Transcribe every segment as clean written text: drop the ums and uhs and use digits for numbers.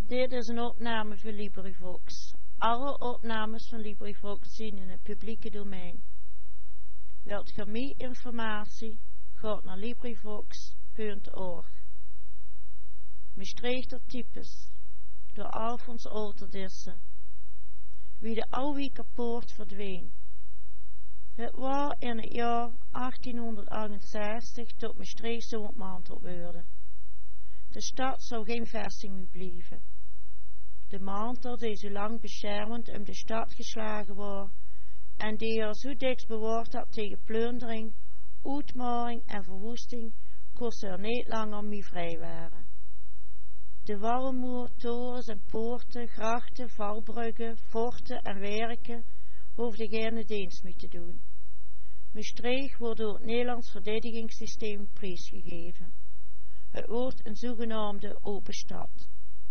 Dit is een opname van LibriVox. Alle opnames van LibriVox zijn in het publieke domein. Wilt ge meer informatie? Ga naar LibriVox.org. Maastrichter types door Alfons Olterdissen. Wie de Alwieker poort verdween. Het was in het jaar 1868 tot Maastricht zo ontmanteld worden. De stad zou geen vesting meer blijven. De mantel die zo lang beschermend om de stad geslagen was en die er zo dicht bewaard had tegen plundering, uitmaring en verwoesting, kostte er niet langer meer vrij waren. De wallenmoer, torens en poorten, grachten, valbruggen, forten en werken hoefde geen dienst meer te doen. Maastricht wordt door het Nederlands verdedigingssysteem prijsgegeven. Het wordt een zogenaamde open stad.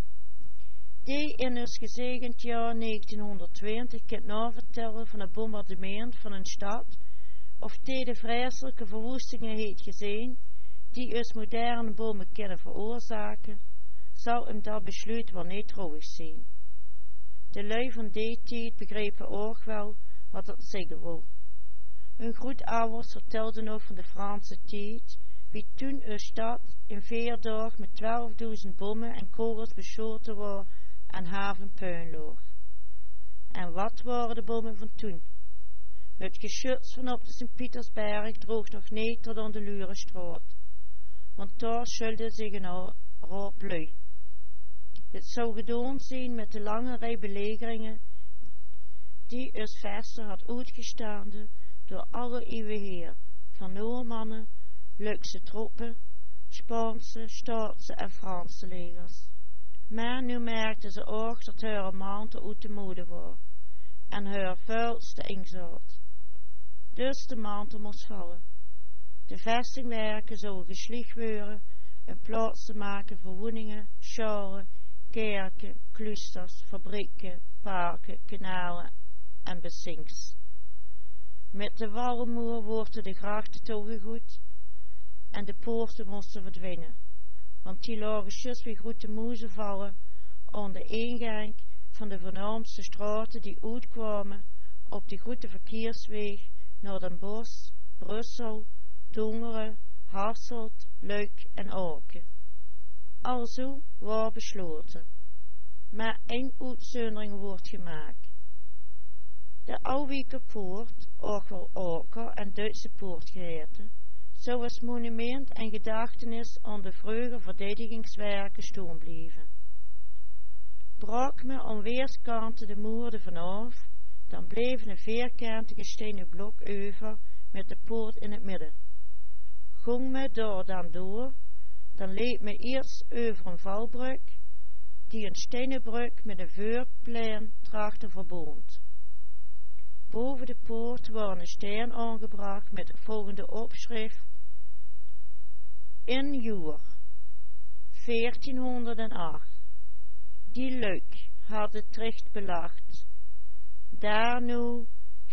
Die in het gezegend jaar 1920 kan navertellen van het bombardement van een stad, of die de vreselijke verwoestingen heeft gezien, die ons moderne bommen kunnen veroorzaken, zal hem dat besluit wel niet trouwig zijn. De lui van die tijd begrepen ook wel wat dat zeggen wil. Hun grootouders vertelden nog van de Franse tijd, wie toen een stad in 4 dagen met 12.000 bommen en kogels beschoten was en havenpuinloog. En wat waren de bommen van toen? Het geschut van op de Sint-Pietersberg droog nog niet tot aan de Lurenstraat, want daar schulde zich een hoop lui. Het zou gedaan zijn met de lange rij belegeringen die het vesten had uitgestaande door alle eeuwen heer, van Noormannen, Luxe troepen, Spaanse, Staatse en Franse legers. Maar nu merkten ze ook dat haar mantel uit de mode was en haar vuilste ingezat. Dus de mantel moest vallen. De vestingwerken zouden geslicht worden en plaats te maken voor woningen, schalen, kerken, kloosters, fabrieken, parken, kanalen en bassins. Met de wallenmoer worden de grachten toegegoed en de poorten moesten verdwijnen, want die lagen juist weer goed te moezen vallen aan de ingang van de voornaamste straten die uitkwamen op de grote verkeersweg naar Den Bosch, Brussel, Tongeren, Hasselt, Luik en Aken. Alzo was besloten, maar één uitzondering wordt gemaakt. De Alwieker poort, ook wel Aker en Duitse poort geheten, zou als monument en gedachtenis aan de vroege verdedigingswerken staan blijven. Brak me aan weerskanten de moerde vanaf, dan bleef een vierkantige stenen blok over met de poort in het midden. Ging me daar dan door, dan leed me eerst over een valbrug, die een stenen brug met een vuurplein trachtte verbond. Boven de poort was een steen aangebracht met het volgende opschrift: in Joer 1408. Die Luik had het recht belacht. Daar nu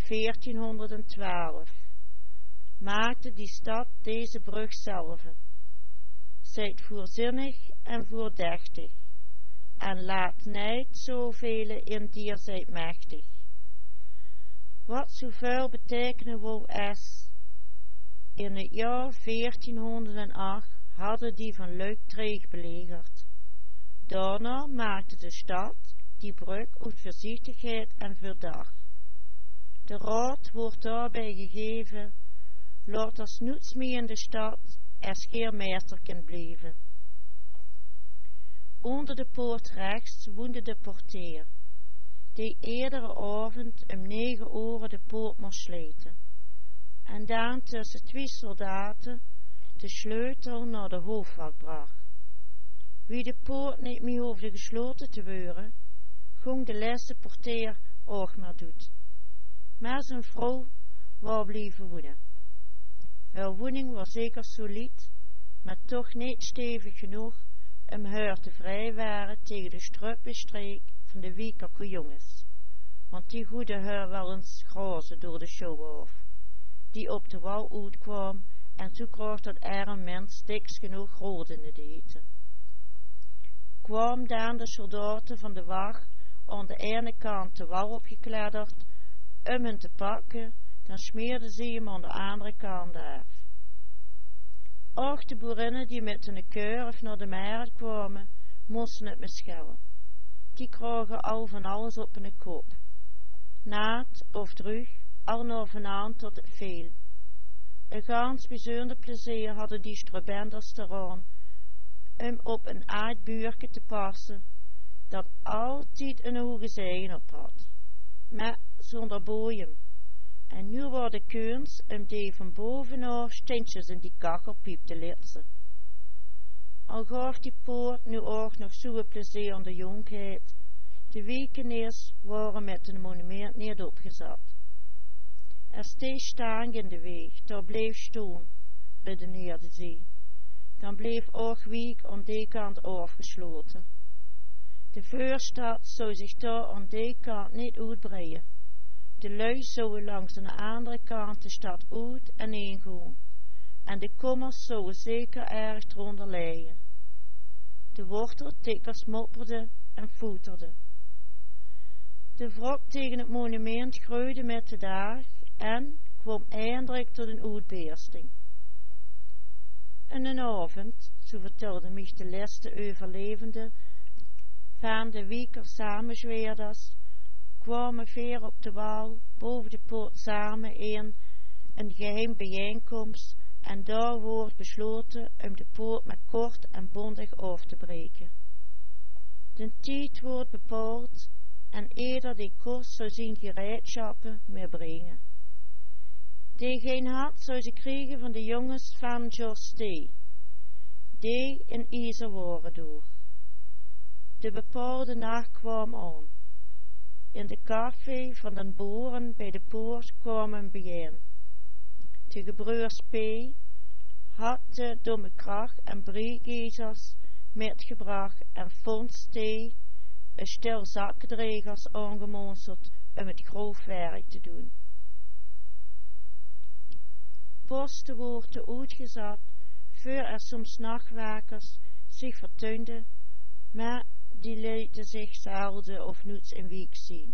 1412 maakte die stad deze brug zelf. Zijt voorzinnig en voordechtig en laat niet zoveel in dier zijt machtig. Wat zoveel betekenen wil is, in het jaar 1408 hadden die van Luik Dreeg belegerd. Daarna maakte de stad die brug uit voorzichtigheid en verdacht. De raad wordt daarbij gegeven, laat als niets meer in de stad als scheermeester kan blijven. Onder de poort rechts woonde de portier, die iedere avond om 9 uur de poort moest sluiten, en dan tussen 2 soldaten de sleutel naar de hoofdwacht bracht. Wie de poort niet meer hoefde gesloten te worden, ging de laatste portier ook maar doet. Maar zijn vrouw wou blijven wonen. Haar woning was zeker solide, maar toch niet stevig genoeg om haar te vrijwaren tegen de struppelstreek van de Wieker jongens, want die goeden haar wel eens grazen door de show af, die op de wal uitkwam en zo kreeg dat er een mens diks genoeg rood in het eten. kwamen dan de soldaten van de wacht aan de ene kant de wal opgekledderd, om hen te pakken, dan smeerden ze hem aan de andere kant af. Ook de boerinnen die met hun kurf naar de markt kwamen, moesten het beschellen. Die kroegen al van alles op hun kop. Naad of droeg, al naar vanavond tot het veel. Een gans bijzonder plezier hadden die strabenders eraan, om op een aardbuurtje te passen, dat altijd een hoge zee op had, maar zonder boeien. En nu worden kunst om die van bovenaf steentjes in die kachelpiep te litsen. Al gaf die poort nu ook nog zo'n plezier aan de jonkheid, de weekeniers waren met een monument niet opgezet. Er steeg stang in de weg, daar bleef stoon, redeneerde ze. Dan bleef ook wiek aan die kant afgesloten. De vuurstad zou zich daar aan die kant niet uitbreiden. De lui zouden langs de andere kant de stad uit en ingaan, en de kommers zouden zeker erg eronder liggen. De worteltikkers mopperden en voeterden. De wrok tegen het monument groeide met de dag en kwam eindelijk tot een uitbeersting. En een avond, zo vertelde mich de laatste overlevende van de wieker samenzweerders, kwamen veer op de wal boven de poort samen in een geheim bijeenkomst en daar wordt besloten om de poort met kort en bondig af te breken. De tijd wordt bepaald en ieder die kost zou zijn gereedschappen meebrengen. Die geen had zou ze krijgen van de jongens van George T, die in IJzer waren door. De bepaalde nacht kwam aan. In de café van den boeren bij de poort kwamen bijeen. De gebroers P had de domme kracht en breekijzers metgebracht en Fons T een stel zakdregers aangemonseld om het grof werk te doen. Posten worden uitgezet, voor er soms nachtwakers zich vertoonden, maar die lieten zich zelden of niets in week zien.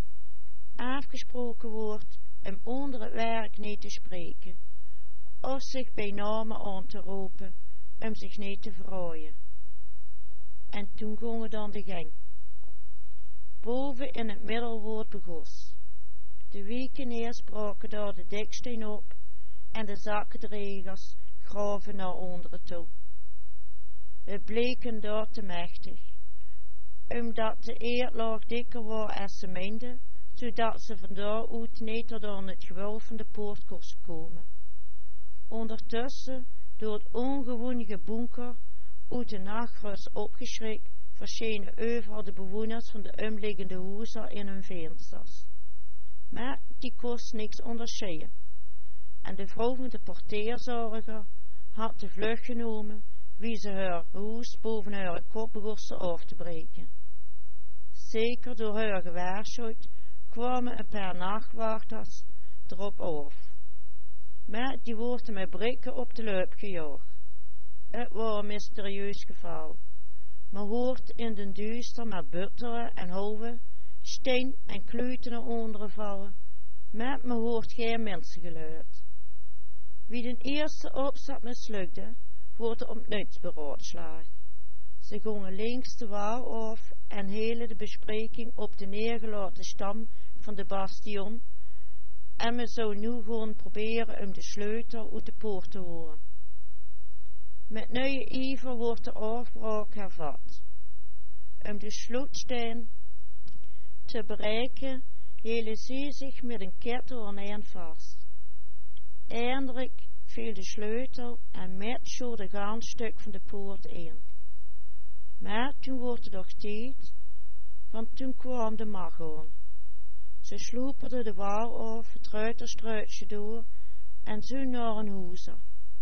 Afgesproken wordt om onder het werk niet te spreken, of zich bij namen aan te roepen, om zich niet te verrooien. En toen gingen dan de gang. Boven in het middelwoord begos. De wiekeniers braken daar de deksteen op, en de zakendregers graven naar onderen toe. We bleken daar te machtig, omdat de eerlaag dikker was als ze meenden, zodat ze van daaruit niet tot aan het gewelf van de poort kosten komen. Ondertussen, door het ongewoonige bonker, uit de nachtrust opgeschrikt, verschenen overal de bewoners van de omliggende huizen in hun vensters. Maar die kost niks onderscheiden. En de vrouw van de porteerzorger had de vlucht genomen, wie ze haar huis boven haar kop begon af te breken. Zeker door haar gewaarschuwd kwamen een paar nachtwachters erop af. Maar die worden met brikken op de loop gejaagd. Het was een mysterieus geval. Men hoort in den duister met butteren en hoven, steen en kluiten naar onderen vallen, maar men hoort geen mensengeluid. Wie de eerste opzet mislukte, wordt er opnieuw beraadslaagd. Ze gingen links de wal af en hielden de bespreking op de neergelaten stam van de bastion, en men zou nu gewoon proberen om de sleutel uit de poort te horen. Met nieuwe ijver wordt de afbraak hervat. Om de slotsteen te bereiken, hielden ze zich met een ketting aan een vast. Eindelijk viel de sleutel en met zo de gans stuk van de poort in. Maar toen wordt het nog tijd, want toen kwam de mag aan. Ze sloeperden de wal af, het ruiterstruitje door en toen naar een huizen.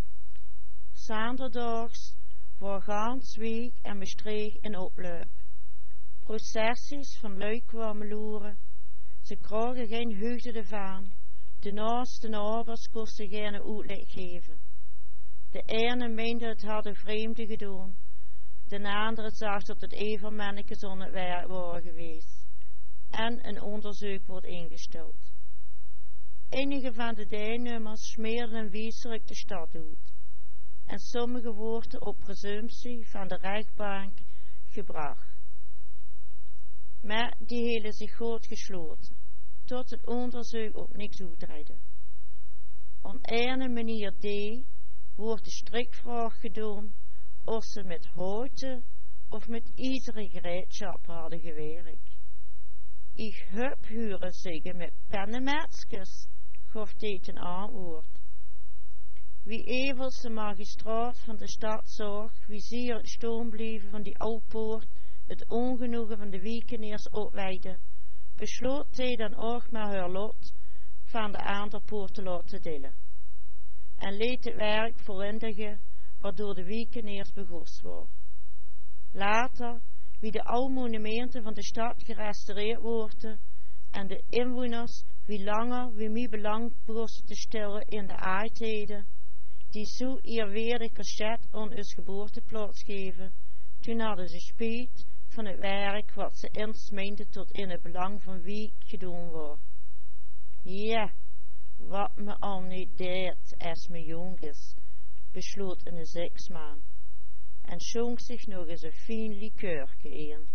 Zaterdags voor gans week en bestreeg in oploop. Processies van lui kwamen loeren. Ze kregen geen heugde ervan. De naaste nabers kosten geen uitleg geven. De ene meende het hadden vreemden gedaan, De andere zag dat het een van mannetjes aan het werk waren geweest en een onderzoek wordt ingesteld. Enige van de deelnemers smeerden een wezenlijk de stad uit en sommige worden op presumptie van de rechtbank gebracht. Maar die hielden zich goed gesloten, tot het onderzoek op niks uitreidde. Op een manier wordt de strikvraag gedaan of ze met houten of met iedere gereedschap hadden gewerkt. Ik heb huren zeggen met pennemetskes, gaf dit een antwoord. Wie evels de magistraat van de stad zag, wie zie het stoom bleven van die oudpoort, het ongenoegen van de wiekeniers opweide, besloot hij dan ook maar haar lot van de aanderpoort te laten delen. En liet het werk voleindigen waardoor de wiekeniers begost worden. Later, wie de oude monumenten van de stad gerestaureerd worden en de inwoners wie langer wie meer belang begonnen te stellen in de aardheden, die zo eerwaardig cachet aan ons geboorteplaats geven, toen hadden ze spijt van het werk wat ze eens meenden tot in het belang van wie gedaan wordt. Ja, wat me al niet deed als me jong is, besloot een zeksman en schonk zich nog eens een fijn likeurke in.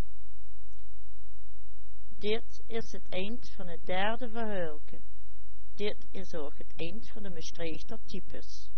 Dit is het eind van het derde verhaalke. Dit is ook het eind van de Maastrichter types.